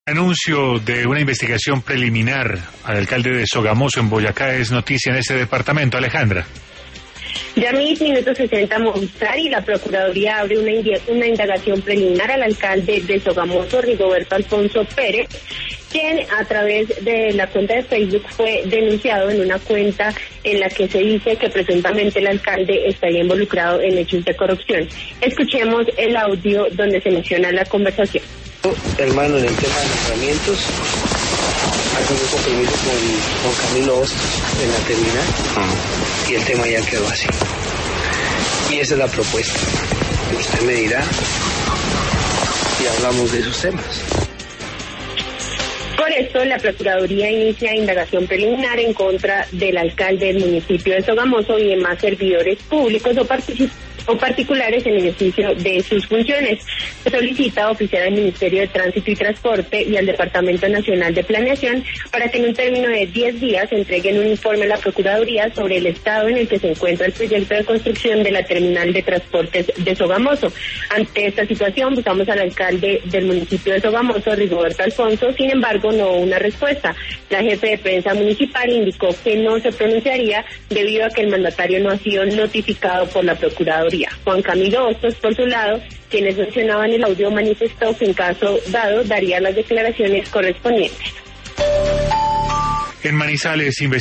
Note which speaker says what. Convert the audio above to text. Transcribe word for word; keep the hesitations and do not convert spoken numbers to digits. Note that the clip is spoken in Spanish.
Speaker 1: Anuncio de una investigación preliminar al alcalde de Sogamoso en Boyacá es noticia en este departamento. Alejandra.
Speaker 2: Ya mis minutos sesenta Movistar y la Procuraduría abre una, una indagación preliminar al alcalde de Sogamoso, Rigoberto Alfonso Pérez, quien a través de la cuenta de Facebook fue denunciado en una cuenta en la que se dice que presuntamente el alcalde estaría involucrado en hechos de corrupción. Escuchemos el audio donde se menciona la conversación.
Speaker 3: Hermano, en el tema de nombramientos, hago un compromiso con, con Camilo Hostos en la terminal uh-huh. y el tema ya quedó así. Y esa es la propuesta. Usted me dirá y hablamos de esos temas.
Speaker 2: Por esto, la Procuraduría inicia indagación preliminar en contra del alcalde del municipio de Sogamoso y demás servidores públicos o participantes o particulares en ejercicio de sus funciones. Se solicita oficial al Ministerio de Tránsito y Transporte y al Departamento Nacional de Planeación para que en un término de diez días entreguen un informe a la Procuraduría sobre el estado en el que se encuentra el proyecto de construcción de la terminal de transportes de Sogamoso. Ante esta situación, buscamos al alcalde del municipio de Sogamoso, Rigoberto Alfonso, sin embargo, no hubo una respuesta. La jefe de prensa municipal indicó que no se pronunciaría debido a que el mandatario no ha sido notificado por la Procuraduría. Juan Camilo Hostos, por su lado, quienes mencionaban el audio, manifestó que en caso dado daría las declaraciones correspondientes.
Speaker 1: En Manizales,